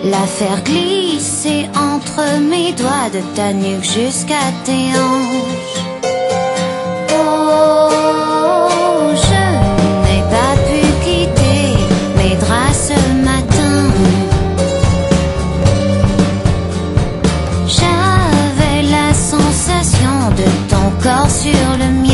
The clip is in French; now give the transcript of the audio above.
la faire glisser entre mes doigts de ta nuque jusqu'à tes hanches. Oh, je n'ai pas pu quitter mes draps ce matin. J'avais la sensation de ton corps sur le mien.